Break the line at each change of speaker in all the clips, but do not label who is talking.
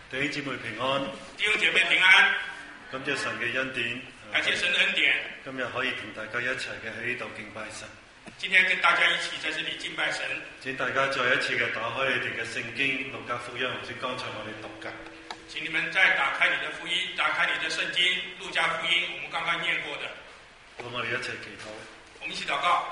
弟兄姊妹平安，
弟兄姐妹平安，
感謝神嘅恩典，
感謝神的恩典。
今日可以同大家一齊嘅喺呢度敬拜神。
今天跟大家一起在這裡敬拜神。
請大家再一次嘅打開你哋嘅聖經《路加福音》，好似剛才我哋讀嘅。
請你們再打開你的福音，打開你的聖經《路加福音》，我們剛剛念過的。
好，我哋一齊祈禱。
我們一起禱告。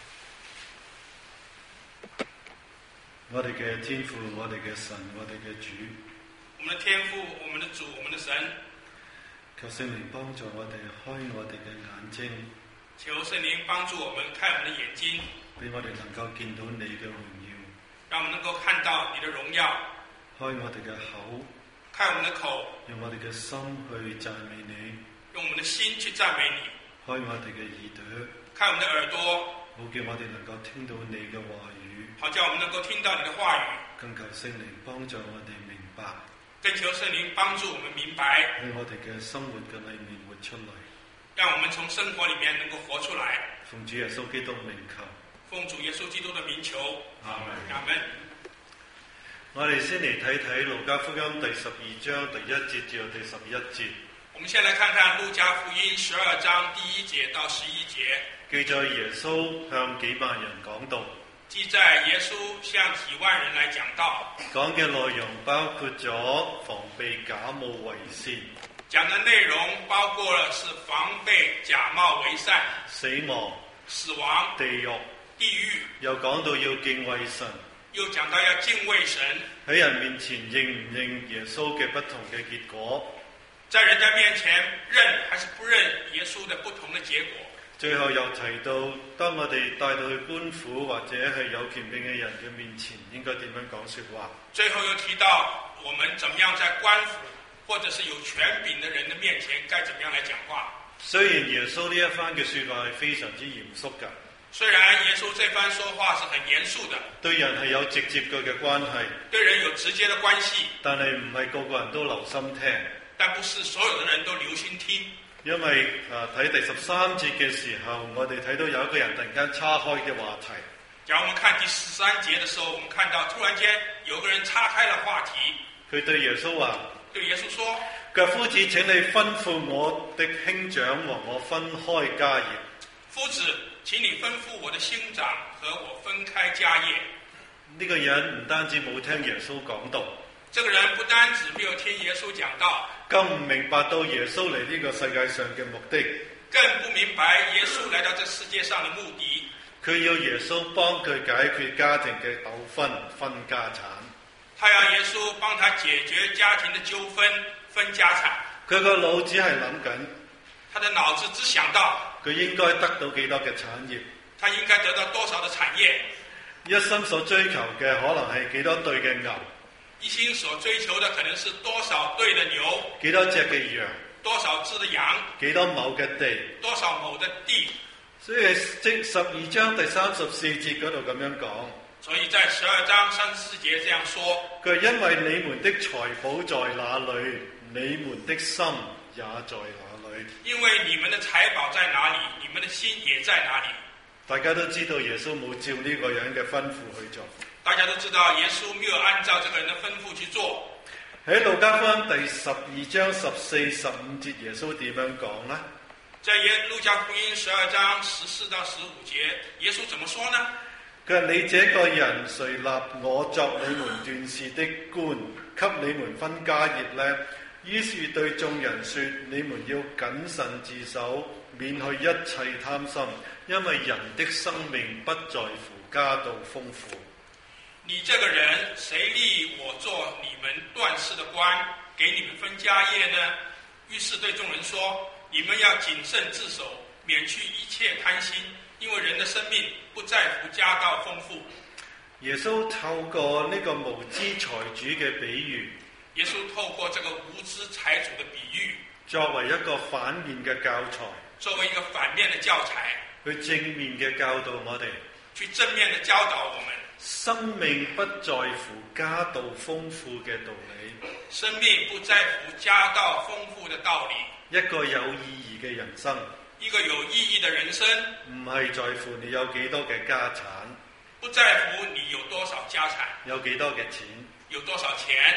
我哋嘅天父，我哋嘅神，我哋嘅主。
我們的天父，我們的主，我們的神。
求聖靈幫助我哋開我哋嘅眼睛。
求聖靈幫助我們開我們的眼睛，
俾我哋能夠見到你嘅榮耀。
讓我們能夠看到你的榮耀。
開我哋嘅口。
開我們的口。
用我哋嘅心去讚美你。
用我們的心去讚美你。
開我哋嘅耳朵。
開我們的耳朵。
好叫我哋能夠聽到你嘅話語。
好叫我們能夠聽到你的話語。
更求聖靈幫助我哋明白。
更求聖靈幫助我們明白。
喺我哋嘅生活嘅裏面活出嚟。
讓我們從生活裡面能夠活出來。
奉主耶穌基督名求。
奉主耶穌基督的名求。
阿門。
阿門。
我哋先嚟睇睇路加福音第12章第1節至到第11節。
我們先來看看路加福音12章第1節到11節。
記載耶穌向幾萬人講道。
記載耶穌向幾萬人來講道。
講嘅內容包括咗防備假冒為善。
講的內容包括了是防備假冒為善。死亡、
地獄。又講到要敬畏神。
又講到要敬畏神。
喺人面前認唔認耶穌嘅不同嘅結果。
在人家面前認還是不認耶穌的不同的結果。
最後又提到，當我哋帶到去官府或者係有權柄嘅人嘅面前，應該點樣講說話。
最後又提到，我們怎麼樣在官府或者是有權柄的人的面前，該怎麼樣來講話。
雖然耶穌呢一番嘅說話係非常之嚴肅㗎。
雖然耶穌這番說話是很嚴肅的，
對人係有直接嘅關係，
對人有直接的關係，
但係唔係個個人都留心聽，
但不是所有的人都留心聽。
因為睇第13節嘅時候，我哋睇到有一個人突然間岔開嘅話題。
假如我們看第13節的時候，我們看到突然間有個人岔開了話題。
佢對耶穌話：
對耶穌說，
腳夫子，請你吩咐我的兄長和我分開家業。
夫子，請你吩咐我的兄長和我分開家業。
呢個人唔單止冇聽耶穌講道，
這個人不單止沒有聽耶穌講道，
更唔明白到耶穌嚟呢個世界上嘅目的，
更不明白耶穌來到這世界上的目的。
佢要耶穌幫佢解決家庭嘅糾紛，分家產。
他要耶穌幫他解決家庭的糾紛，分家產。
佢個腦只係諗緊，
他的腦子只想到
佢應該得到幾多嘅產業，
他應該得到多少的產業。
一生所追求嘅可能係幾多對嘅牛，
一心所追求的可能是多少對的牛，
幾多隻嘅羊，
多少隻的羊，
幾多畝嘅地，
多少畝的地。
所以即12章第34節嗰度咁樣講。
所以在12章34節這樣說，
佢係因為你們的財寶在哪裏，你們的心也在哪裏。
因為你們的財寶在哪裏，你們的心也在哪裏。
大家都知道耶穌冇照呢個人嘅吩咐去做。大家都知道耶穌沒有按照這個人的吩咐去做。喺路加福音第12章14、15節，耶穌點樣講呢？
在路加福音12章14到15節，耶穌怎麼說呢？
佢話：你這個人誰立我作你們斷事的官，給你們分家業呢？於是對眾人說：你們要謹慎自守，免去一切貪心，因為人的生命不在乎家道豐富。
你這個人誰立我做你們斷事的官，給你們分家業呢？於是對眾人說：你們要謹慎自守，免去一切貪心，因為人的生命不在乎家道豐富。
耶穌透過呢個無知財主嘅比喻，
耶穌透過這個無知財主的比喻，
作為一個反面嘅教材，
作為一個反面的教材，
去正面嘅教導我哋，
去正面的教導我們。
生命不在乎家道豐富嘅道理，
生命不在乎家道豐富的道理。
一個有意義嘅人生，
一個有意義的人生，
唔係在乎你有幾多嘅家產，
不在乎你有多少家產，
有幾多嘅錢，
有多少錢。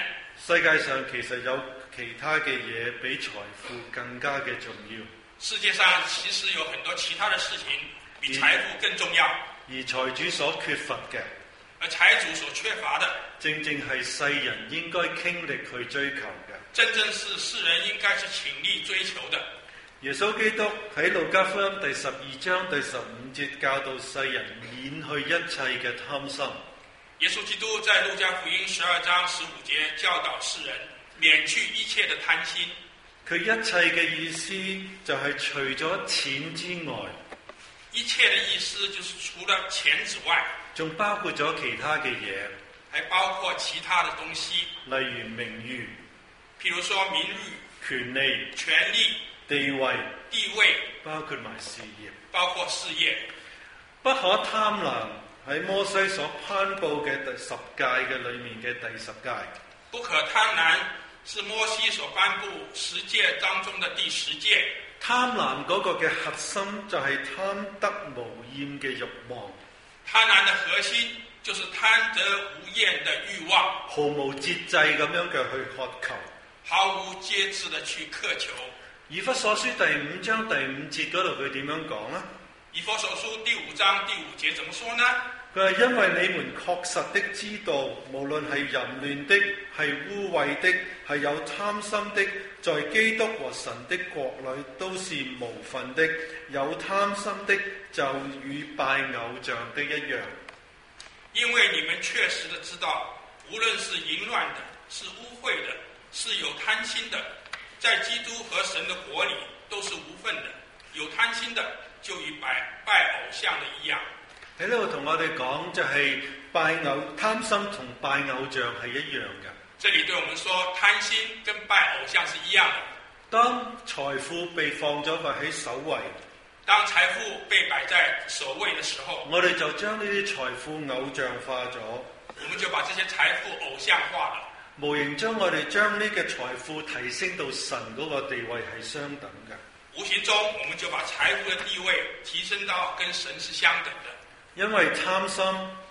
世界上其實有其他嘅嘢比財富更加嘅重要，
世界上其實有很多其他的事情比財富更重要，
而財主所缺乏嘅，
而財主所缺乏的，
正正係世人應該傾力去追求嘅。
真正是世人應該去傾力追求的。
耶穌基督喺路加福音第12章第15節教導世人免去一切嘅貪心。
耶穌基督在路加福音12章15節教導世人免去一切的貪心。
佢一切嘅意思就係除咗錢之外，
一切的意思就是除了錢之外，
仲包括咗其他嘅嘢，
還包括其他的東西，
例如名譽，
譬如說名譽、
權利、
權利、
地位，
包括
埋事業，
包括事業。
不可貪婪喺摩西所頒布嘅第10誡嘅裏面嘅第10誡。
不可貪婪是摩西所頒布10誡當中的第10誡。
貪婪嗰個嘅核心就係貪得無厭嘅慾望。
貪婪的核心就是貪得無厭的慾望，
毫無節制咁樣嘅去渴求，
毫無節制的去渴求。
以弗所書第5章第5節嗰度佢點樣講呢？
以弗所書第5章第5節怎麼說呢？
佢話因為你們確實的知道，無論係淫亂的，係污穢的，係有貪心的，在基督和神的國裏都是無份的。有貪心的就與拜偶像的一樣。
因為你們確實的知道，無論是淫亂的，是污穢的，是有貪心的，在基督和神的國裏都是無份的。有貪心的就與拜偶像的一樣。
喺呢度同我哋講就係貪心同拜偶像係一樣嘅。
這裡對我們說，貪心跟拜偶像是一樣的。
當財富被放咗喺首位，
當財富被擺在首位的時候，
我哋就將呢啲財富偶像化咗。
我們就把這些財富偶像化了。
無形中我哋將呢個財富提升到神嗰個地位係相等嘅。
無形中我們就把財富的地位提升到跟神是相等的。
因為貪心，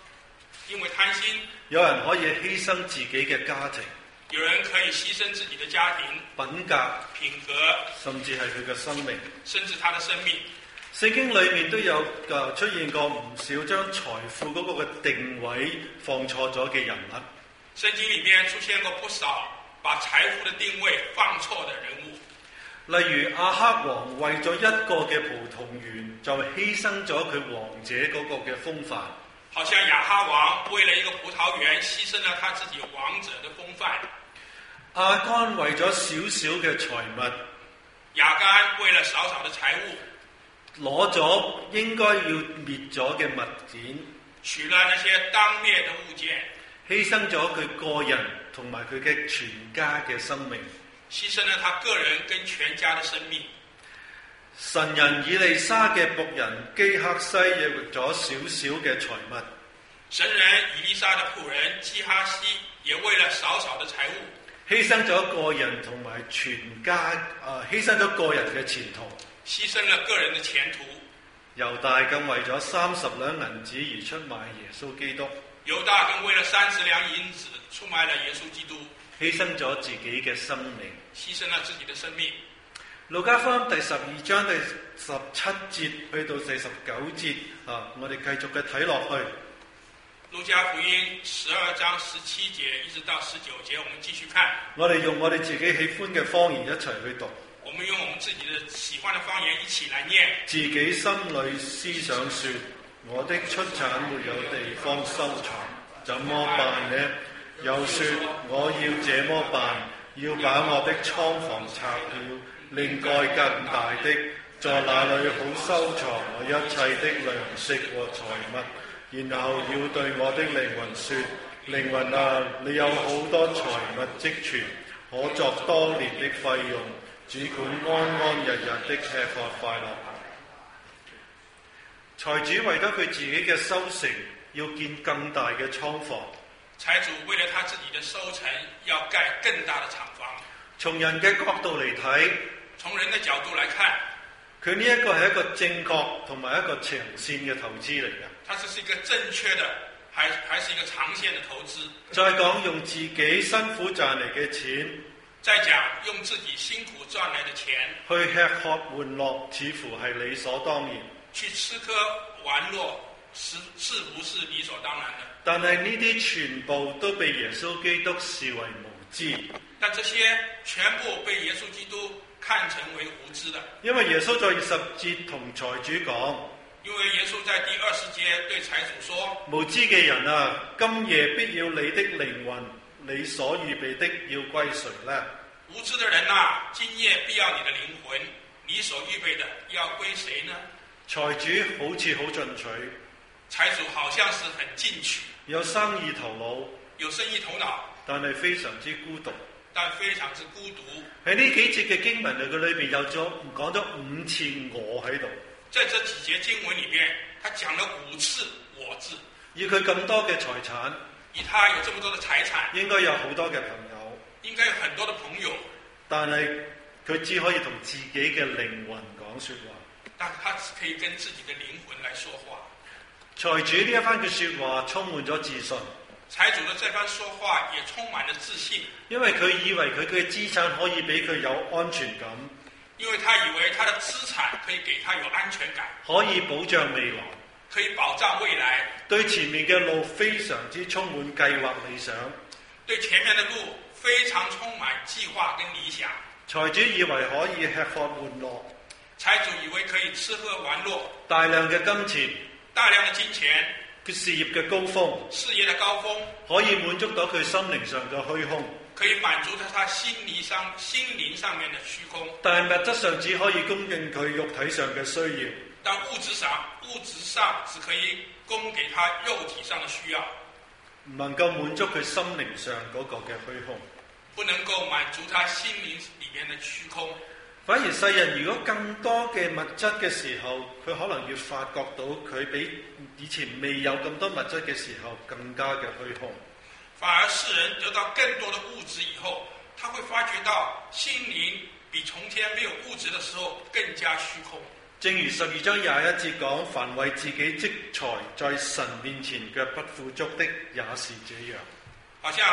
有人可以犧牲自己嘅家庭，
有人可以犧牲自己的家庭、
品格、
品格，
甚至係佢嘅生命，
甚至他的生命。
聖經裏面都有出現過唔少將財富嗰個嘅定位放錯咗嘅人物。
聖經裡面出現過不少把財富的定位放錯的人物。
例如亞哈王為咗一個嘅葡萄園，就犧牲咗佢王者嗰個嘅風範。
好像亞哈王為了一個葡萄園，犧牲了他自己王者的風範。
亞干為咗少少嘅財物，
亞干為了少少的財物，
攞咗應該要滅咗嘅物件，
取了那些當滅的物件，
犧牲咗佢個人同埋佢嘅全家嘅生命。
犧牲了他個人跟全家的生命。
神人以利沙嘅僕人基克西亦為咗少少嘅財物。
神人以利沙的僕人基哈西也為了少少的財物，
犧牲咗個人同埋全家，犧牲咗個人嘅前途，
犧牲了個人的前途。
猶大更為咗30兩銀子而出賣耶穌基督。
猶大更為了30兩銀子出賣了耶穌基督，
犧牲咗自己嘅生命，
犧牲了自己的生命。
路加福音第12章第17節去到49節，我哋繼續嘅睇落去。
路加福音12章17節一直到19節，我們繼續看。
我哋用我哋自己喜歡嘅方言一齊去讀。
我們用我們自己的喜歡的方言一起來念。
自己心裏思想說，我的出產沒有地方收藏，怎麼辦呢？又說我要這麼辦，要把我的倉房拆了，另蓋更大的，在那裏好收藏我一切的糧食和財物。然後要對我的靈魂說，靈魂啊，你有好多財物積存，可作多年的費用，只管安安日日的吃喝快樂。財主為咗佢自己嘅收成，要建更大嘅倉房。
財主為了他自己的收成，要蓋更大的廠房。
從人嘅角度嚟睇，
從人的角度來看，
佢呢一個係一個正確同埋一個長線嘅投資嚟嘅。
它這是一個正確的还是一個長線的投資。
再講用自己辛苦賺嚟嘅錢
再講用自己辛苦賺來的錢
去吃喝玩樂，似乎係理所當然。
去吃喝玩樂，是不是理所當然的？
但係呢啲全部都被耶穌基督視為無知。
但這些全部被耶穌基督看成為無知的。
因為耶穌在20節同財主講，
因為耶穌在第20節對財主說：
無知嘅人啊，今夜必要你的靈魂，你所預備的要歸誰呢？
無知的人啊，今夜必要你的靈魂，你所預備的要歸誰呢？
財主好似好進取，
財主好像是很進取，
有生意頭腦，
有生意頭腦，
但係非常之孤獨。
但非常之孤獨。
喺呢幾節嘅經文佢裏邊講咗5次我喺度。
在這幾節經文裏面，他講了5次我字。
以佢咁多嘅財產，
以他有這麼多的財產，
應該有好多嘅朋友，
應該有很多的朋友，
但係佢只可以同自己嘅靈魂講說話。
但他只可以跟自己的靈魂來說話。
財主呢一番嘅說話充滿咗自信。
財主的這番說話也充滿了自信，
因為佢以為佢嘅資產可以俾佢有安全感，
因為他以為他的資產可以給他有安全感，
可以保障未來，
可以保障未來，
對前面嘅路非常之充滿計劃理想，
對前面的路非常充滿計劃跟理想。
財主以為可以吃喝玩樂，
財主以為可以吃喝玩樂，
大量嘅金錢，
大量的金錢，
佢事業嘅高峰，
事業的高峰，
可以滿足到佢心靈上嘅虛空，
可以滿足他心靈上面的虛空。
但係物質上只可以供應佢肉體上嘅需要，
但物質上只可以供給他肉體上的需要，
唔能夠滿足佢心靈上嗰個嘅虛空，
不能夠滿足他心靈裏面的虛空。
反而世人如果更多嘅物質嘅時候，佢可能要發覺到佢比以前未有咁多物質嘅時候更加嘅虛空。
反而世人得到更多的物質以後，他會發覺到心靈比從前沒有物質的時候更加虛空。
正如12章21節講，凡為自己積財在神面前腳不富足的，也是這樣。
好像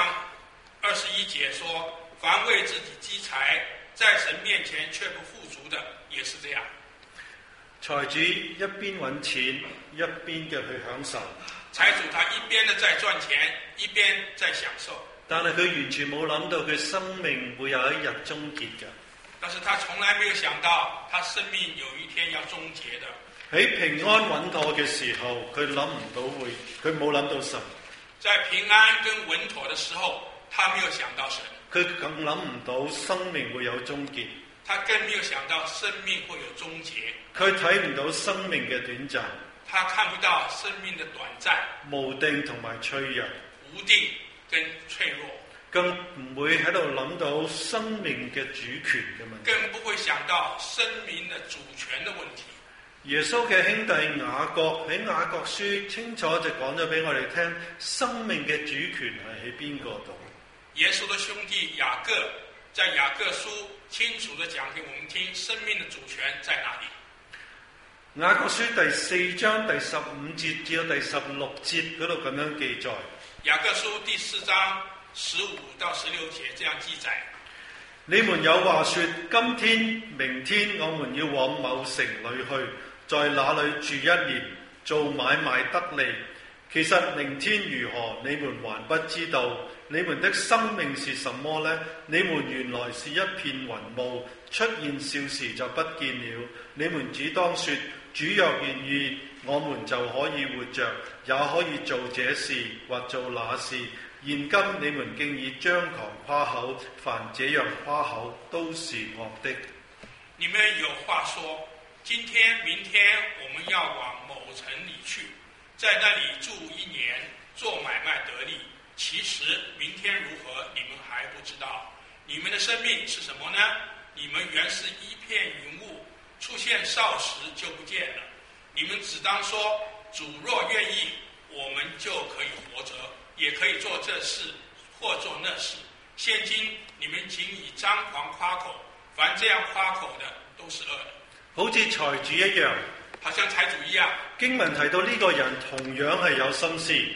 21節說，凡為自己積財在神面前卻不富足的，也是這樣。
財主一邊揾錢，一邊嘅去享受。
財主他一邊的在賺錢，一邊在享受。
但係佢完全冇諗到佢生命會有一日終結嘅。
但是他從來沒有想到，他生命有一天要終結的。
喺平安穩妥嘅時候，佢冇諗到神。
在平安跟穩妥的時候，他沒有想到神。
佢更諗唔到生命會有終結。
他更沒有想到生命會有終結。
佢睇唔到生命嘅短暫。
他看不到生命的短暫、
無定同埋脆弱。
無定跟脆弱。
更唔會喺度諗到生命嘅主權嘅問題。
更不會想到生命的主權的問題。
耶穌嘅兄弟雅各喺雅各書清楚就講咗俾我哋聽，生命嘅主權係喺邊個度？
耶穌的兄弟雅各在雅各書清楚地講給我們聽，生命的主權在哪裡？
雅各書第4章第15節至到第16節嗰度咁樣記載。
雅各書第4章15到16節這樣記載：
你們有話說，今天、明天我們要往某城裏去，在那裏住1年，做買賣得利。其實明天如何，你們還不知道。你們的生命是什麼呢？你們原來是一片雲霧，出現少時就不見了。你們只當說，主若願意，我們就可以活着，也可以做這事或做那事。現今你們竟以張狂誇口，凡這樣誇口都是惡的。
你們有話說，今天、明天我們要往某城裏去，在那裏住1年，做買賣得利。其實明天如何，你們還不知道。你們的生命是什麼呢？你們原是一片雲霧，出現少時就不見了。你們只當說，主若願意，我們就可以活着，也可以做這事或做那事。現今你們僅以張狂誇口，凡這樣誇口的都是惡的。
好似財主一樣，
好像財主一樣。
經文提到呢個人同樣係有心思。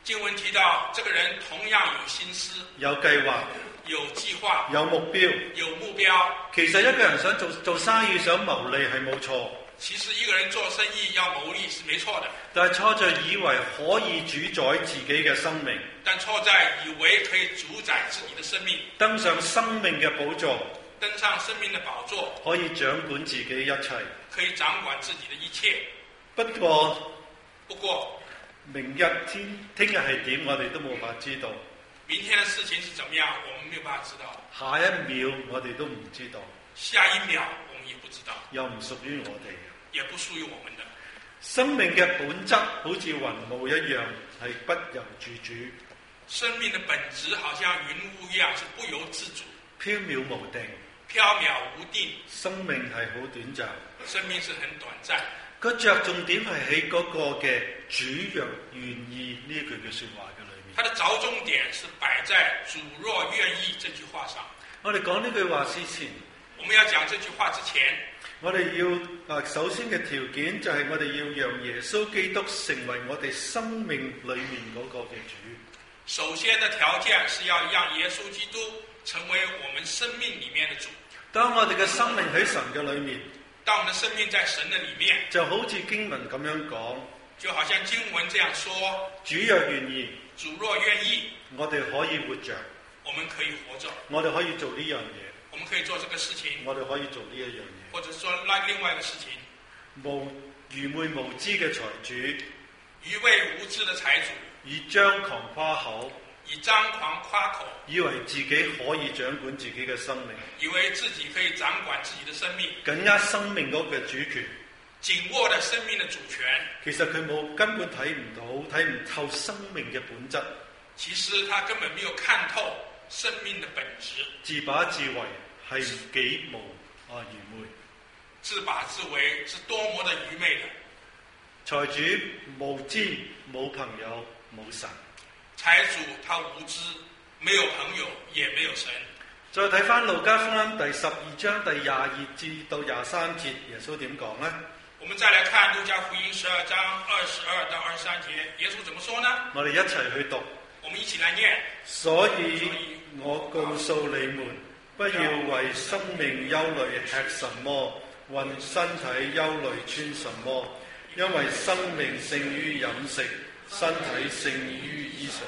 經文提到，這個人同樣有心思、
有計劃、
有計劃、
有目標。
有目標。
其實一個人想做生意、想牟利係冇錯，
其實一個人做生意要牟利是沒錯的，
但係錯在以為可以主宰自己嘅生命，
但錯在以為可以主宰自己的生命，
登上生命嘅寶座，
登上生命的寶座，
可以掌管自己一切。
可以掌管自己的一切。
不過，明日聽日係點，我哋都冇法知道。
明天的事情是怎麼樣，我們沒有辦法知道。
下一秒我哋都唔知道，
下一秒我們也不知道，
又唔屬於我哋，
也不屬於我們的。
生命嘅本質好似雲霧一樣，係不由自主。
生命的本質好像雲霧一樣，是不由自主，
飄渺無定，
飄渺無定。
生命係好短暫，
生命是很短暫。
個着重點係喺嗰個嘅主若願意呢句嘅說話嘅裏面。
它的着重點是擺在主若願意這句話上。
我哋講呢句話之前，
我們要講這句話之前，
我哋要首先嘅條件就係我哋要讓耶穌基督成為我哋生命裏面嗰個嘅主。
首先的條件是要讓耶穌基督成為我們生命裡面的主。
當我哋嘅生命喺神嘅裏面，
當我們的生命在神的裡面，
就好似經文咁樣講，
就好像經文這樣說，
主若願意，
主若願意，
我哋可以活着，
我們可以活着，
我哋可以做呢樣嘢，
我們可以做這個事情，
我哋可以做呢一樣嘢，
或者說那另外一個事情。
愚昧無知嘅財主，
愚昧無知的財主，
以張狂誇口，
以張狂誇口，
以為自己可以掌管自己嘅生命，
以為自己可以掌管自己的生命，
緊握生命嗰個主權，
緊握的生命的主權。
其實佢根本睇唔透生命嘅本質。
其實他根本沒有看透生命的本質，
自把自為係幾無愚昧，
自把自為是多麼的愚昧的。
財主無知，冇朋友，冇神。
財主他無知，沒有朋友，也沒有神。
再睇翻路加福音第12章第22至到23節，耶穌點講呢？
我們再來看路加福音12章22到23節，耶穌怎麼說呢？
我哋一齊去讀。
我們一起來念。
所以我告訴你們，不要為生命憂慮吃什麼，為身體憂慮穿什麼，因為生命勝於飲食，身體勝於衣裳。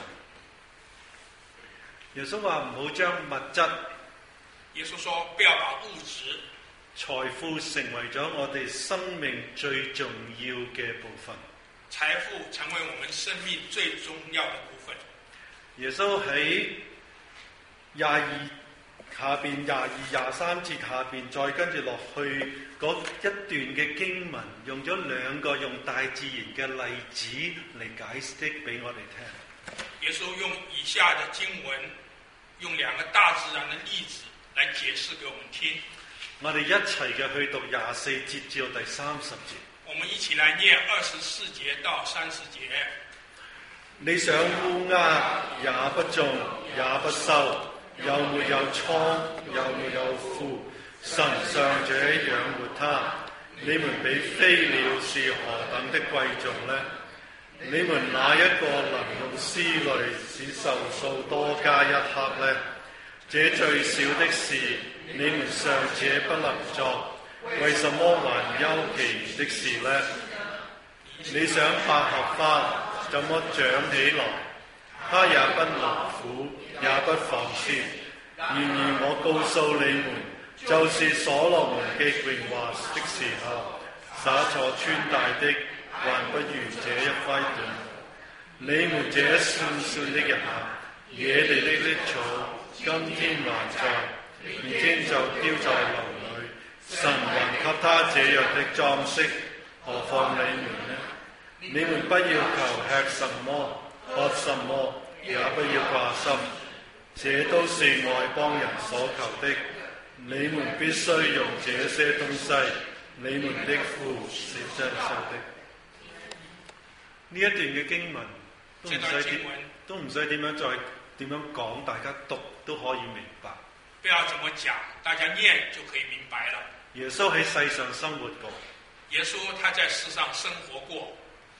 耶穌話唔好將物質，
耶穌說不要把物質、
財富成為咗我哋生命最重要嘅部分。
財富成為我們生命最重要的部分。
耶穌喺22、23節下邊，再跟住落去嗰一段嘅經文，用咗兩個用大自然嘅例子嚟解釋俾我哋聽。
耶穌用以下的經文，用兩個大自然的例子來解釋給我們聽。
我哋一齊嘅去讀24節至到第30節。
我們一起來念24節到30節。
你想烏鴉也不種也不收，又沒有倉又沒有庫，神尚且養活它，你們比飛鳥是何等的貴重呢？你們哪一個能用思慮使壽數多加一刻呢？這最小的事，你們尚且不能做，為什麼還憂其餘的事呢？你想百合花怎麼長起來？它也不勞苦，也不紡線。然而我告訴你們，就是所羅門嘅榮華的時候，灑錯穿戴的，還不如這一塊緞。你們這算的人啊，野地的草，今天還在，明天就丟在流裏。神還給他這樣的裝飾，何況你們呢？你們不要求吃什麼，喝什麼，也不要掛心，這都是外邦人所求的。你們必須用這些東西，你們的父是真實的。呢一段嘅經文都唔使點樣再點樣講，大家讀都可以明白。
不要怎麼講，大家念就可以明白了。
耶穌喺世上生活過，
耶穌他在世上生活過。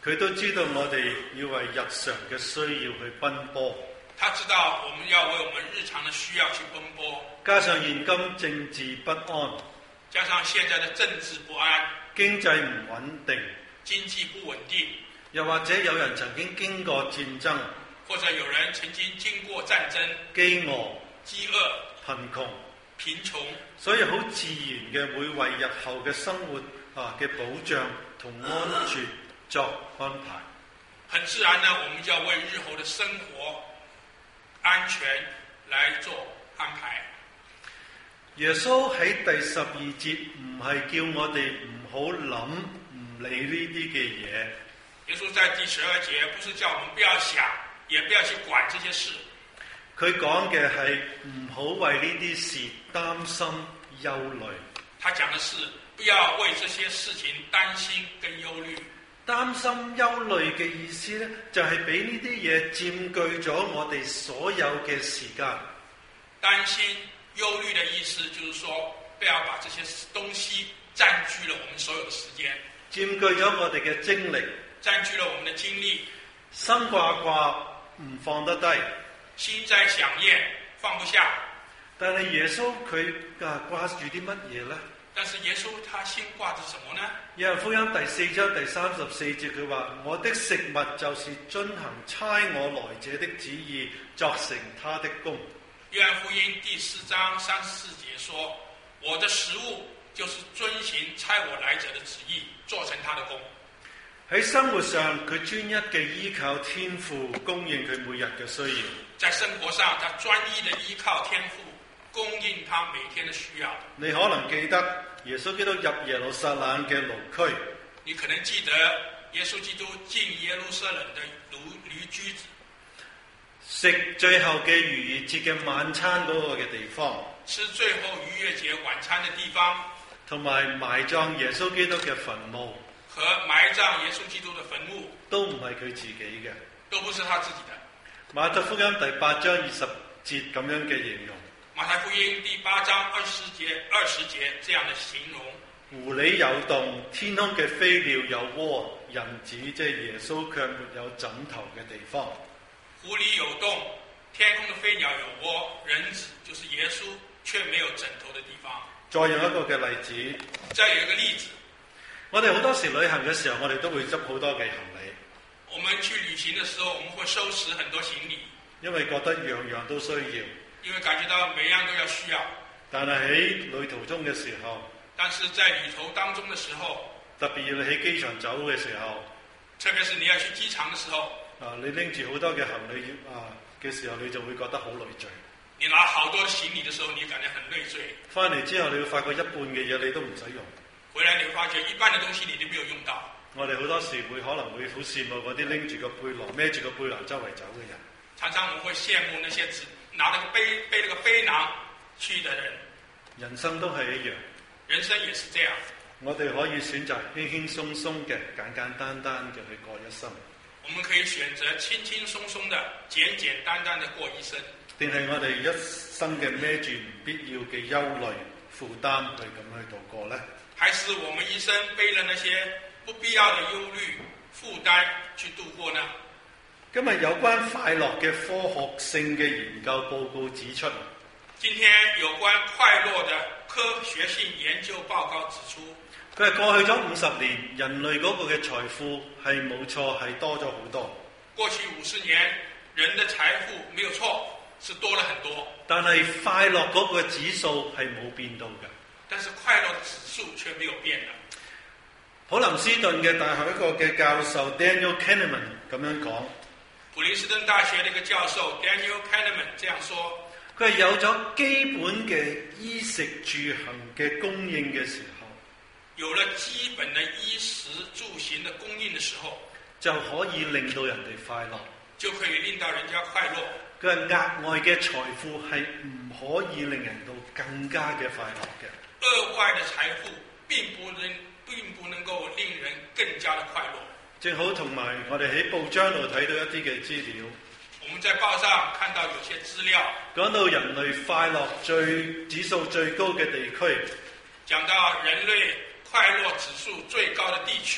佢都知道我哋要為日常嘅需要去奔波，
他知道我們要為我們日常的需要去奔波，
加上現今政治不安，
加上現在的政治不安，
經濟唔穩定，
經濟不穩定，
又或者有人曾經經過戰爭、
或者有人曾經經過戰爭、
饑餓、
飢餓、
貧窮，
貧窮，
所以好自然嘅會為日後嘅生活嘅保障同安全作安排。
很自然呢，我們就要為日後的生活安全來做安排。
耶穌喺第12節唔係叫我哋唔好諗、唔理呢啲嘅嘢。
耶穌在第12節不是叫我們不要想，也不要去管這些事。
佢講嘅係唔好為呢啲事擔心憂慮。
他講的是不要為這些事情擔心跟憂慮。
擔心憂慮嘅意思呢，就係俾呢啲嘢佔據咗我哋所有嘅時間。
擔心憂慮的意思就是說，不要把這些東西佔據了我們所有的時間，
佔據咗我哋嘅精力，
佔據了我們的精力，
心掛掛唔放得低，
心在想念放不下。
但係耶穌佢掛住啲乜嘢呢？
但是耶穌他心掛着什麼呢？
約翰福音第4章第34節佢話：我的食物就是遵行差我來者的旨意，作成他的功。
約翰福音第4章34節說：我的食物就是遵行差我來者的旨意，做成他的功。
喺生活上，佢專一嘅依靠天父，供應佢每日嘅需要。
在生活上，他專一的依靠天父，供應他每天的需要。
你可能記得耶穌基督入耶路撒冷嘅驢區，
你可能記得耶穌基督進耶路撒冷的驢駒子，
食最後嘅逾越節嘅晚餐嗰個嘅地方，
吃最後逾越節晚餐的地方，
同埋埋葬耶穌基督嘅墳墓，
和埋葬耶穌基督的墳墓，
都唔係佢自己嘅，
都不是他自己的。
馬太福音第8章20節咁樣嘅形容。
馬太福音第8章20節這樣的形容：
狐狸有洞，天空嘅飛鳥有窩，人子即係耶穌卻沒有枕頭嘅地方。
狐狸有洞，天空的飛鳥有窩，人子就是耶穌卻沒有枕頭的地方。
再用一個嘅例子，
再有一個例子，
我哋好多時旅行嘅時候，我哋都會執好多嘅行李，
我們去旅行的時候，我們會收拾很多行李，
因為覺得樣樣都需要。
因為感覺到每樣都要需要。
但係喺旅途中嘅時候，
但是在旅途當中的時候，
特別要你喺機場走嘅時候，
特別是你要去機場的時候，
你拎住好多嘅行李嘅時候，你就會覺得好累贅。
你拿好多行李的時候，你感覺很累贅。
翻嚟之後，你會發覺一半嘅嘢你都唔使用。
回來你會發覺一半的東西你都沒有用到。
我哋好多時可能會好羨慕嗰啲拎住個背囊、孭住個背囊周圍走嘅人。
常常我們會羨慕那些只拿了個背了個背囊去的人。
人生都係一樣，
人生也是這樣。
我哋可以選擇輕輕鬆鬆嘅、簡簡單單嘅去過一生。
我們可以選擇輕輕鬆鬆的、簡簡單單的過一生。
定係我哋一生嘅孭住唔必要嘅憂慮、負擔去咁去度過呢？
還是我們一生背了那些不必要的憂慮、負擔去度過呢？
今日有關快樂嘅科學性嘅研究報告指出，
今天有關快樂的科學性研究報告指出，
佢係過去咗50年，人類嗰個嘅財富係冇錯係多咗好多。
過去50年，人的財富沒有錯，是多了很多。
但係快樂嗰個指數係冇變到嘅。
但是快樂的指數卻沒有變的。
普林斯頓嘅大學一個嘅教授 Daniel Kahneman 咁樣講。
普林斯頓大學的一個教授 Daniel Kahneman 這樣說：
佢係有咗基本嘅衣食住行嘅供應嘅時候，
有了基本的衣食住行的供應的時候，
就可以令到人哋快樂，
就可以令到人家快樂。
佢係額外嘅財富係唔可以令人到更加嘅快樂嘅。
額外的財富並不能夠令人更加的快樂。
正好同埋我哋喺報章度睇到一啲嘅資料，
我們在報上看到有些資料，
講到人類快樂指數最高嘅地區，
講到人類快樂指數最高的地區，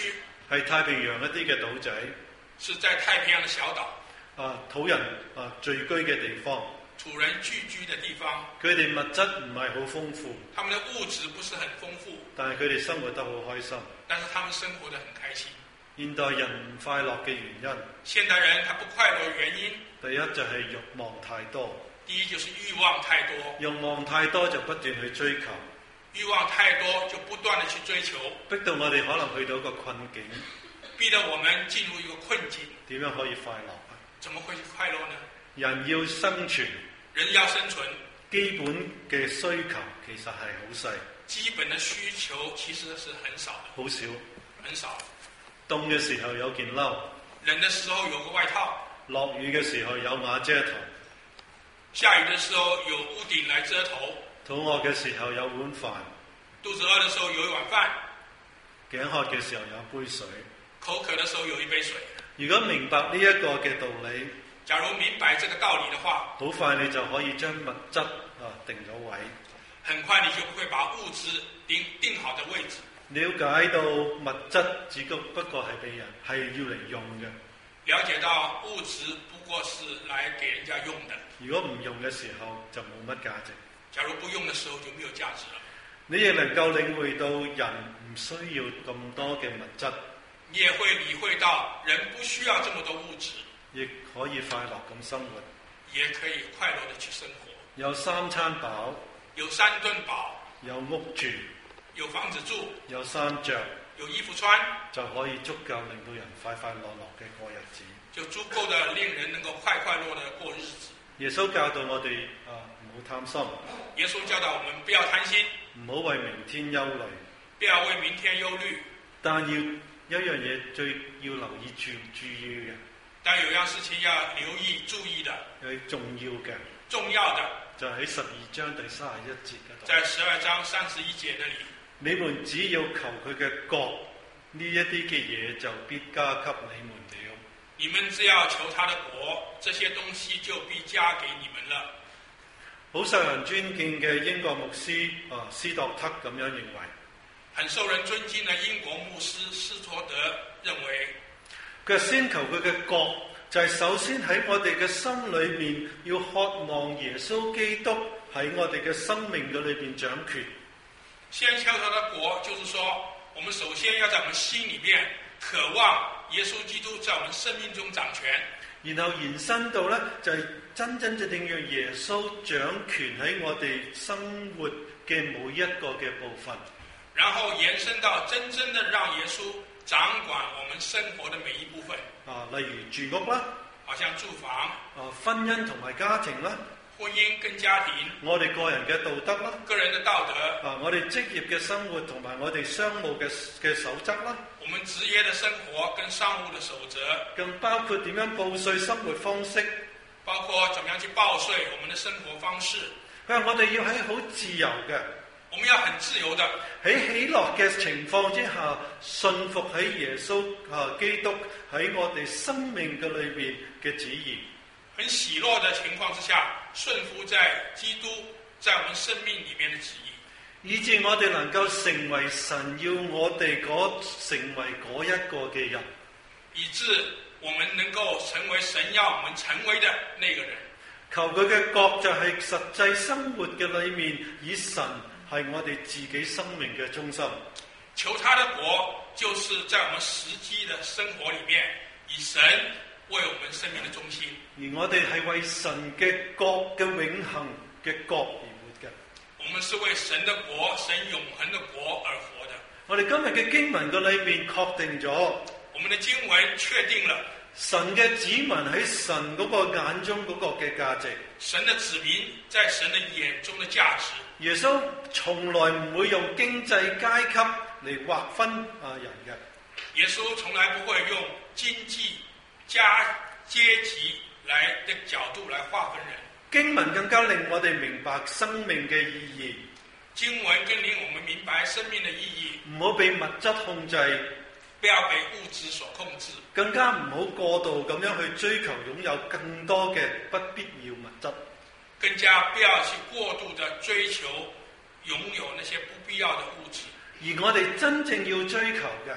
係太平洋一啲嘅島仔，
是在太平洋的小島，
土人聚居嘅地方，
土人聚居的地方。
佢哋物質唔係好豐富，
他們的物質不是很豐富，
但係佢哋生活得好開心。
但是他們生活得很開心。
現代人唔快樂嘅原因，
現代人他不快樂的原因，
第一就係慾望太多，
第一就是慾望太多，
慾望太多就不斷去追求，
慾望太多就不斷地去追求，
逼到我哋可能去到一個困境，
逼得我們進入一個困境。
點樣可以快樂啊？
怎麼會快樂呢？
人要生存，
人要生存，
基本嘅需求其實係好細，
基本的需求其實是很少的，
好少。
很少。
凍嘅時候有件褸，
冷的時候有個外套，
落雨嘅時候有瓦遮頭，
下雨的時候有屋頂來遮頭，
肚餓嘅時候有碗飯，
肚子餓的時候有一碗飯，
頸渴嘅時候有杯水。
口渴的時候有一杯水。
如果明白呢一個嘅道理，
假如明白這個道理的話，
好快你就可以將物質定咗位，
很快你就會把物質定好的位置。
了解到物質只不過係俾人係要嚟用嘅，
了解到物質不過是來給人家用的。
如果唔用嘅時候就冇乜價值。
假如不用的時候就沒有價值了。
你亦能夠領會到人唔需要咁多嘅物質，
你也會理會到人不需要這麼多物質，
亦可以快樂咁生活，
也可以快樂地去生活。
有三餐飽，
有三頓飽，
有屋住，
有房子住，
有衫着，
有衣服穿，
就可以足夠令到人快快樂樂嘅過日子。
就足夠的令人能夠快快樂樂地過日子。
耶穌教導我哋唔好貪心，
耶穌教導我們不要貪心，
唔好為明天憂慮，
不要為明天憂慮。
但有一樣嘢最要留意注意嘅，
但有樣事情要留意注意的，
係重要嘅，
重要的
就喺12章第31節嗰度。
在12章31節那裡，
你們只要求佢嘅國，呢一啲嘅嘢就必加給你們了。
你們只要求他的國，這些東西就必加給你們了。
好受人尊敬嘅英國牧師斯托特咁樣認為，
很受人尊敬的英國牧師斯托德認為，
佢先求佢嘅國，就係首先喺我哋嘅心裏面要渴望耶穌基督喺我哋嘅生命嘅裏邊掌權。
先求他的國，就是說，我們首先要在我們心裏面渴望耶穌基督在我們生命中掌權，
然後延伸到呢，就係真正讓耶穌掌權喺我哋生活嘅每一個嘅部分，
然後延伸到真正的讓耶穌掌管我們生活的每一部分。
例如住屋啦，
好像住房、
婚姻同埋家庭啦，
婚姻跟家庭，
我哋個人嘅道德啦，
個人的道德，
我哋職業嘅生活同埋我哋商務嘅守則啦，
我們職業的生活跟商務的守則，
更包括點樣報稅生活方式，
包括怎麼樣去報稅我們的生活方式。
我哋要喺好自由嘅，
我們要很自由的
喺喜樂嘅情況之下，信服喺耶穌基督喺我哋生命嘅裏邊嘅旨意。
很喜樂的情況之下，順服在基督在我們生命裏面的旨意，
以致我哋能夠成為神要我哋成為嗰一個嘅人，
以致我們能夠成為神要我們成為的那個人。
求佢嘅國就係實際生活嘅裏面，以神係我哋自己生命嘅中心。
求他的國，就是在我們實際的生活裏面，以神為我們生命的中心。
而我哋係為神嘅國嘅永恆嘅國而活嘅。
我們是為神的國、神永恆的國而活的。
我哋今日嘅經文嘅裏面確定咗，
我們的經文確定了
神嘅子民喺神嗰個眼中嗰個嘅價值。
神的子民在神的眼中的價值。
耶穌從來唔會用經濟階級嚟劃分人嘅。
耶穌從來不會用經濟階級來的角度來劃分人。
經文更加令我哋明白生命嘅意義。
經文更令我們明白生命的意義。
唔好被物質控制，
不要被物質所控制，
更加唔好過度咁樣去追求擁有更多嘅不必要物質。
更加不要去過度的追求擁有那些不必要的物質。
而我哋真正要追求嘅，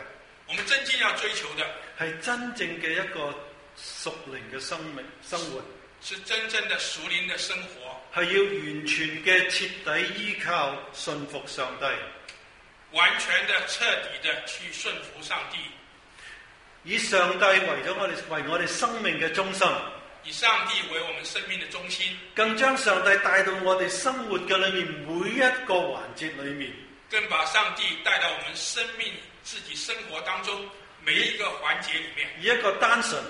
我們真正要追求的
係真正嘅一個屬靈嘅生活，
是真正的屬靈的生活，
係要完全嘅徹底依靠信服上帝，
完全的徹底的去順服上帝，
以上帝為我哋生命嘅中心，
以上帝為我們生命的中心，
更將上帝帶到我哋生活嘅裏面每一個環節裏面，
更把上帝帶到我們生命自己生活當中每一個環節裏面，
以一個單純、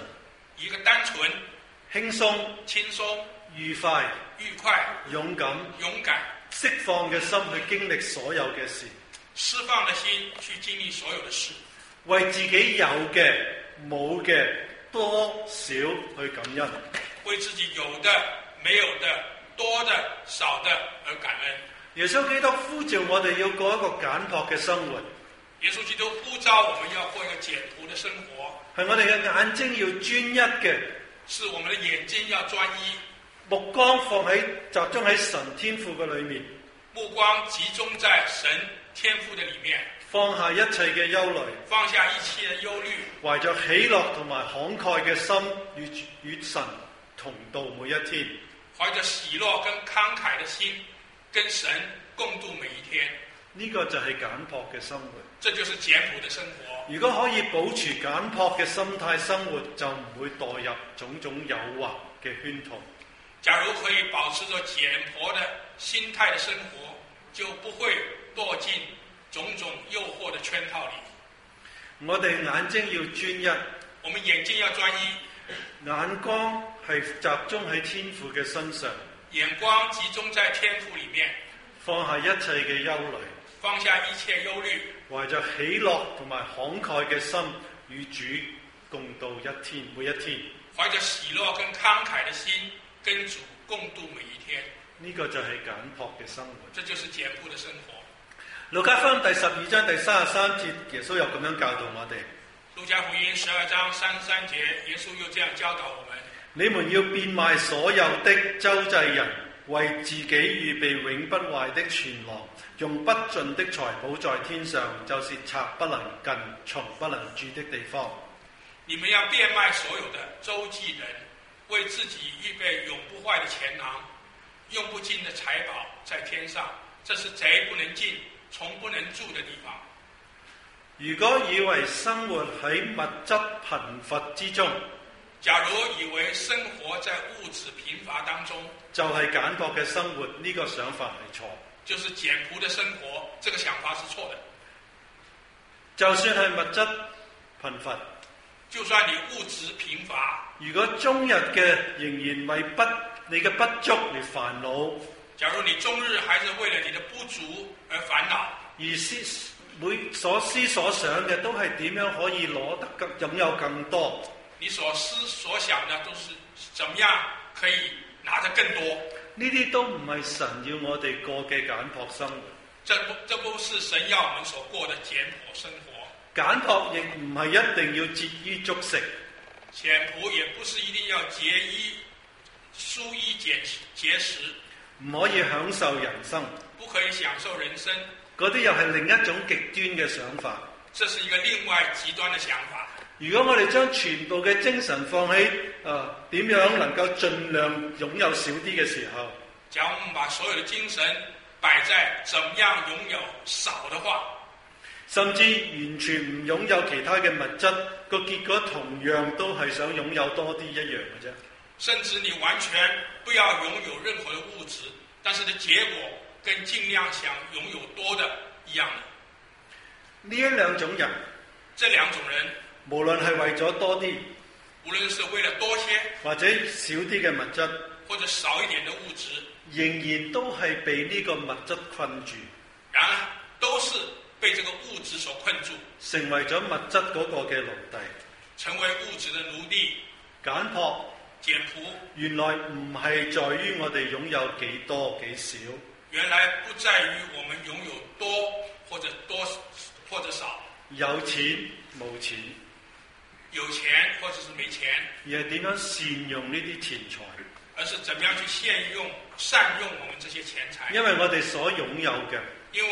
輕鬆、愉快、勇敢、釋放嘅心去經歷所有嘅事，
釋放的心去經歷所有的事，
為自己有嘅、冇嘅多少去感恩，
為自己有的、沒有的、多的、少的而感恩。
耶穌基督呼召我哋要過一個簡樸嘅生活，
耶穌基督呼召我們要過一個簡樸的生活，
係我哋嘅眼睛要專一嘅，
是我們的眼睛要專一，
目光集中喺神天父嘅裏面，
目光集中在神天父的裏面，
放下一切嘅憂慮，
放下一切的憂慮，
懷着喜樂同埋慷慨嘅心與神同度每一天，
懷着喜樂跟慷慨的心跟神共度每一天。
呢個就係簡樸嘅生活，
這就是簡樸的生活。
如果可以保持簡樸嘅心態生活，就唔會墮入種種誘惑嘅圈套。
假如可以保持着簡樸的心態的生活，就不會墮進種種誘惑的圈套裏。
我哋眼睛要專一，
我們眼睛要專一，
眼光係集中喺天父嘅身上，
眼光集中在天父裏面，
放下一切嘅憂慮，
放下一切憂慮，
懷着喜樂同埋慷慨嘅心與主共度每一天。
懷着喜樂跟慷慨的心跟主共度每一天。
呢個就係簡樸嘅生活，
這就是簡樸的生活。
路加福音第12章第33節，耶穌又咁樣教導我哋。
路加福音12章33節，耶穌又這樣教導我們：
你們要變賣所有的，周濟人，為自己預備永不壞的存囊，用不盡的財寶在天上，就是賊不能近，蟲不能蛀的地方。
你們要變賣所有的，周濟人，為自己預備永不壞的錢囊，用不盡的財寶在天上，這是賊不能進，蟲不能蛀的地方。
如果以為生活喺物質貧乏之中，
假如以為生活在物質貧乏當中，
就係簡樸嘅生活，呢個想法係錯。
就是簡樸的生活，這個想法是錯的。
就算係物質貧乏，
就算你物質貧乏，
如果終日嘅仍然為你嘅不足而煩惱，
假如你終日還是為了你的不足而煩惱，
而所思所想嘅都係點樣可以擁有更多，
你所思所想的都是怎麼樣可以拿得更多，
呢啲都唔係神要我哋過嘅簡樸生活。
這不是神要我們所過的簡樸生活。
簡樸亦唔係一定要節衣足食，
簡樸也不是一定要疏衣節食，
唔可以享受人生，
不可以享受人生。
嗰啲又係另一種極端嘅想法。
這是一個另外極端的想法。
如果我哋將全部嘅精神放喺點樣能夠盡量擁有少啲嘅時候，
假如我們把所有的精神擺在怎麼樣擁有少的話，
甚至完全唔擁有其他嘅物質，個結果同樣都係想擁有多啲一樣嘅啫。
甚至你完全不要擁有任何的物質，但是的結果跟盡量想擁有多的一樣的。
呢一兩種人，
這兩種人，
無論係為咗多啲，
無論是為了多些
或者少啲嘅物質，
或者少一點的物質，
仍然都係被呢個物質困住，
然而都是被這個物質所困住，
成為咗物質嗰個嘅奴隸，
成為物質的奴隸。
簡樸
簡樸
原來唔係在於我哋擁有幾多幾少，
原來不在於我們擁有多或者少，
有錢冇錢，
有錢或者是沒錢，
而係點樣善用呢啲錢財，
而是怎麼樣去善用我們這些錢財。
因為我哋所擁有嘅，
因為我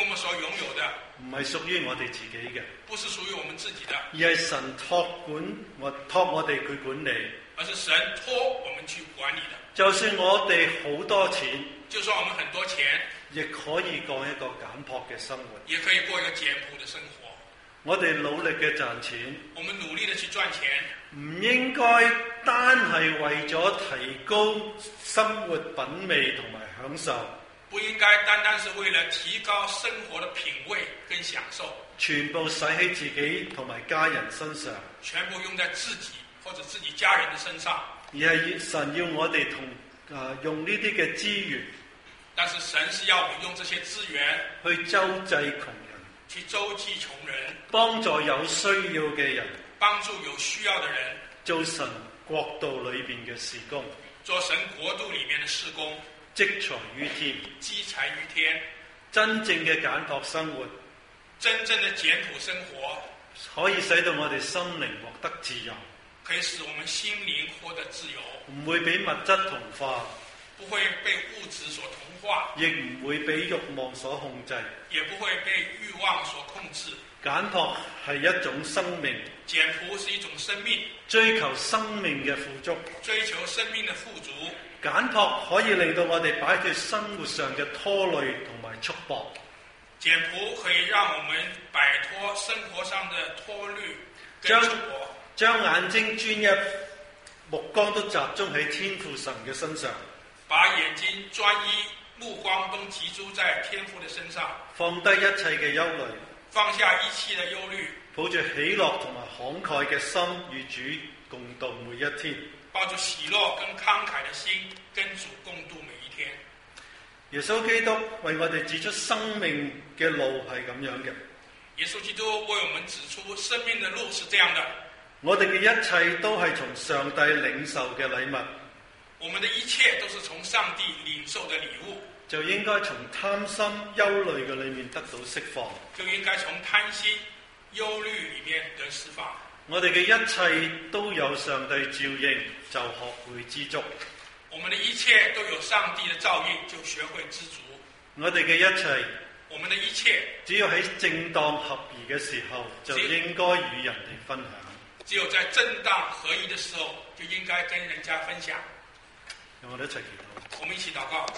們所擁有的，
唔係屬於我哋自己嘅，
不是屬於我們自己的，
而係神託我哋去管理。
而是神託我們去管理的。
就算我哋好多錢，
就算我們很多錢，
亦可以過一個簡樸嘅生活。
也可以過一個簡樸的生活。
我哋努力嘅賺錢，
我們努力的去賺錢，
唔應該單係為咗提高生活品味同埋享受，
不應該單單是為了提高生活的品味跟享受，
全部使喺自己同埋家人身上，
全部用在自己或者自己家人的身上，
而係神要我哋用呢啲嘅資源，
但是神是要我們用這些資源
去周濟窮人，
去周濟窮人，
幫助有需要嘅人，
幫助有需要的人，
做神國度裏邊嘅事工，
做神國度裡面的事工，
積財於天，
積財於天。
真正嘅簡樸生活，
真正的簡樸生活，
可以使到我哋心靈獲得自由，
可以使我們心靈獲得自由，
唔會俾物質同化，
不會被物質所同化，
亦唔會俾慾望所控制。
也不會被慾望所控制。
簡樸係一種生命，
簡樸是一種生命，
追求生命嘅富足。
追求生命的富足。
簡樸可以令到我哋擺脫生活上嘅拖累同埋束縛。
簡樸可以讓我們擺脫生活上的拖累跟束縛，
將眼睛專一，目光都集中喺天父神嘅身上，
把眼睛專一，目光都集中在天父的身上，
放低一切嘅憂慮，
放下一切的憂慮，
抱住喜樂同埋慷慨嘅心與主共度每一天。
抱着喜樂跟慷慨的心，跟主共度每一天。
耶穌基督為我哋指出生命嘅路係咁樣嘅。
耶穌基督為我們指出生命的路是這樣的。
我哋嘅一切都係從上帝領受嘅禮物，
我們的一切都是從上帝領受的禮物，
就應該從貪心憂慮嘅裏面得到釋放。
就應該從貪心憂慮裡面得釋放。
我哋嘅一切都有上帝照應，就學會知足。
我們的一切都有上帝的照應，就學會知足。
我哋嘅一切，
我們的一切，
只要喺正當合宜嘅時候，就應該與人哋分享。
只有在正當合宜的時候，就應該跟人家分享。
讓我哋一齊祈禱。
我們一起禱告。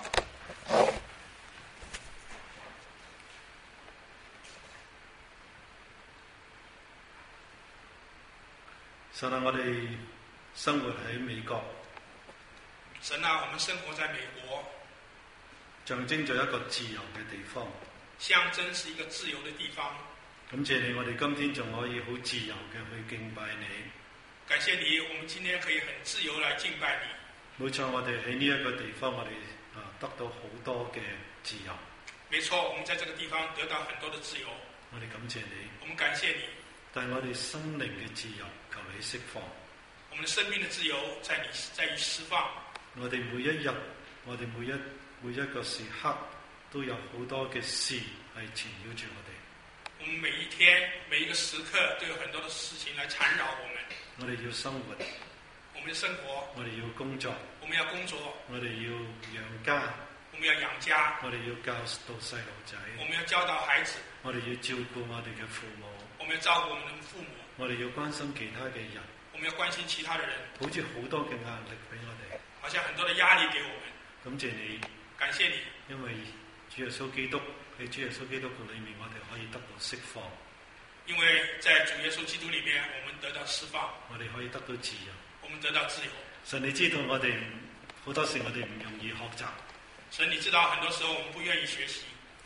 神啊，我哋生活喺美國，
神啊，我們生活在美國，
象徵咗一個自由嘅地方。
象徵是一個自由的地方。
感謝你，我哋今天仲可以好自由嘅去敬拜你。
感謝你，我們今天可以很自由來敬拜你。
冇錯，我哋喺呢一個地方，我哋得到好多嘅自由。
沒錯，我們在這個地方得到很多的自由。
我哋感謝你，
我們感謝你。
但係我哋心靈嘅自由，求你釋放。
我們的生命的自由在於釋放。
我哋每一日，我哋每一個時刻，都有好多嘅事係纏繞住我哋。
我們每一天每一個時刻都有很多的事情來纏繞我們。
我哋要生活，
我們的生活，
我哋要工作，
我們要工作，
我哋要養家，
我們要養家，
我哋要教導細路仔，
我們要教導孩子，
我哋要照顧我哋嘅父母，
我們要照顧我們的父母，
我哋要關心其他嘅人，
我們要關心其他的人，
好似好多嘅壓力俾我哋，
好像很多的壓力給我們。
感謝你，
感謝你，
因為主耶穌基督喺主耶穌基督嘅裏面，我哋可以得到釋放。
因為在主耶穌基督裏面，我們得到釋放，
我哋可以得到自由。
我們得到自由。
神，你知道我哋好多時我哋唔容易學習。
神，你知道很多時候我們不願意學習。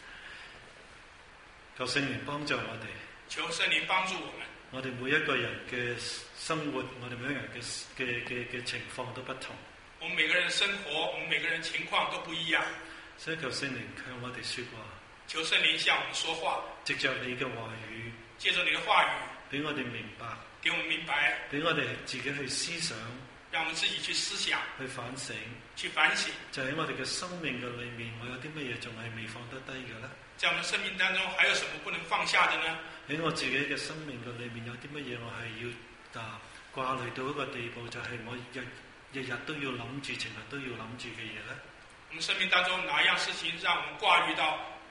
求聖靈幫助我哋。
求聖靈幫助我們。
我哋每一個人嘅生活，我哋每一個人嘅情況都不同。
我們每個人的生活，我們每個人情況都不一樣。
所以求聖靈向我哋說話。
求聖靈向我們說話。
藉着你嘅話語。
借着你的話語。
俾我哋明白。
給我們明白。
俾我哋自己去思想。
讓我們自己去思想。
去反省。
去反省。
就喺我哋嘅生命嘅裏面，我有啲乜嘢仲係未放得低嘅咧？
在我們生命當中，還有什麼不能放下的呢？
喺我自己嘅生命嘅裏面，有啲乜嘢我係要掛慮到一個地步，就係我日日都要諗住，成日都要諗住嘅嘢咧？
我們生命當中哪一樣事情讓我們掛慮到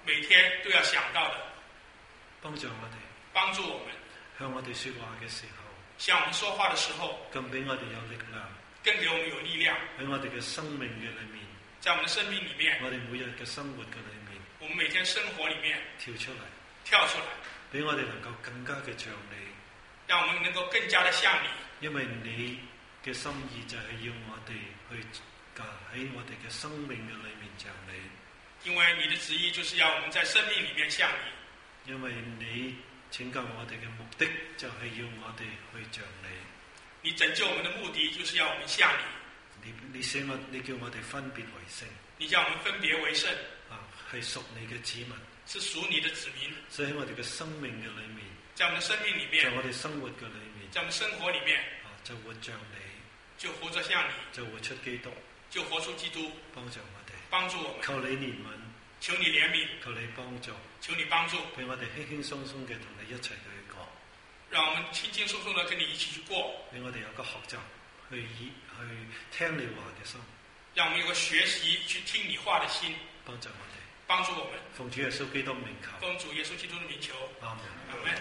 每天都要想到的，
幫助我哋，
幫助我們
向我哋說話嘅時候，
向我們說話的時候，
更俾我哋有力量，
更給我們有力量，
喺我哋嘅生命嘅裏面，
在我們的生命裡面，
我哋每日嘅生活嘅裏面，
我們每天生活裡面
跳出嚟，
俾
我哋能夠更加嘅像你，
讓我們能夠更加的像你，
因為你嘅心意就係要我哋去喺我哋嘅生命嘅裏面像你，
因為你的旨意就是要我們在生命裡面像你，
因為你拯救我哋嘅目的就係要我哋去像你，
你拯救我們的目的就是要我們像你，
你叫我哋分別為聖，
你叫我們分別為聖，
係屬你嘅子民，
是屬你的子民，
所以喺我哋嘅生命嘅裏面，
在我們的生命裡面，
在我哋生活嘅裏面，
在我們生活裡面，
就活像你，
就活着像你，
就活出基督，
就活出基督，
幫助我哋，
幫助我們，
求你憐憫，
求你憐憫，
求你幫助，
求你幫助，
俾我哋輕輕鬆鬆嘅同你一齊去過，
讓我們輕輕鬆鬆的跟你一起去過，
俾我哋有個學習去聽你話嘅心，
讓我們有個學習去聽你話的心，
幫助我哋，
幫助我們，
奉主耶穌基督名求，
奉主耶穌基督的名求，
阿門。
阿門。